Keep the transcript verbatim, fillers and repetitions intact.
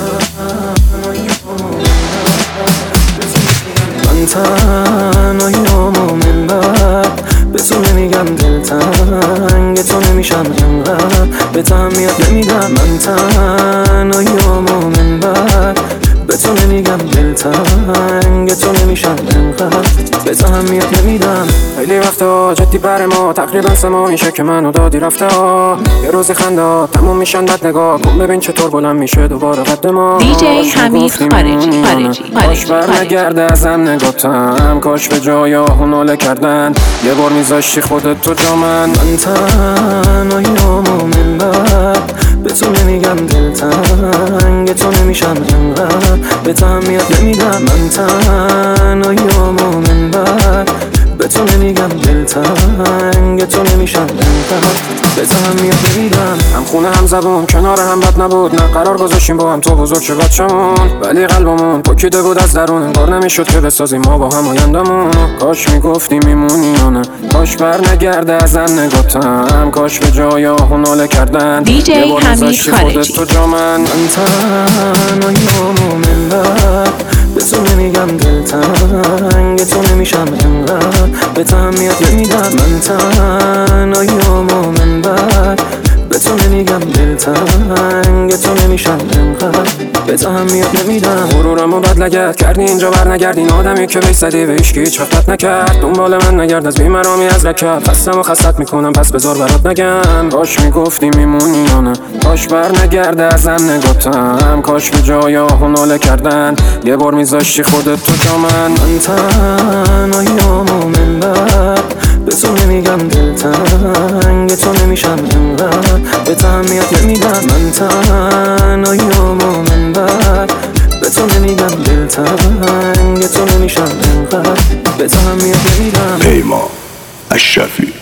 من تنهاییامو من بعد به تو نمیگم دلتنگ تو نمیشم انقدر به تو اهمیت نمیدم. من تنهاییامو من بعد به تو نمیگم دلتنگ تو نمیشم انقدر به تو اهمیت نمیدم. خیلی وقتا جدی بر ما تقریبا سه ماه میشه که منو دادی رفته ها. یه روزی خندا تموم میشن بد نگاه کن ببین چطور بلند میشه دوباره قد ما. دی جی حمید خارجی خارجی کاش بر نگرده ازم نگاتم، کاش به جای آهو ناله کردن یه بار میذاشتی خودت تو جا من. من تنهاییامو من بعد به تو نمیگم دلتنگ تو نمیشم انقدر به تو اهمیت نمیدم. من تنهاییامو من بعد به تو نمیگم دلتنگ تو نمیشم انقدر به تو اهمیت نمیدم. هم خونه هم زبون کنار هم بد نبود، نه قرار گذاشتیم با هم تو بزرگ شه بچمون، ولی قلبمون پکیده بود از درون انگار نمیشد که بسازیم ما با هم آیندمون. کاش میگفتی میمونی یا نه، کاش بر نگرده ازم نگاتم، کاش به جای آهو ناله کردن دی جی حمید خارجی. تو جا من. من تنهاییامو من بعد به تو نمیگم دلتنگ تو نمیشم انقدر به تو اهمیت نمیدم. من تنهاییامو من بعد به تو نمیگم دلتنگ تو نمیشم انقدر به تو اهمیت نمیدم. غرورمو بد لگد کردی اینجا بر نگردین، آدمی که بیش زدی به هیچکی هیچ وقت نکرد. دنبال من نگرد از بیمرامی از رکب، خستم و خستت میکنم پس بذار برات نگم. کاش میگفتی میمونی یا نه، کاش بر نگرده ازم نگاتم، کاش به جای آهو ناله کردن یه بار میذاشتی خودت تو جا من. من تنهاییامو من بعد به تو نمیگم دلتنگ تو نمیشم انقدر به تو اهمیت نمیدم. من تنهاییامو من بعد به تو نمیگم دلتنگ تو نمیشم انقدر به تو اهمیت نمیدم. پیمان اشرفی.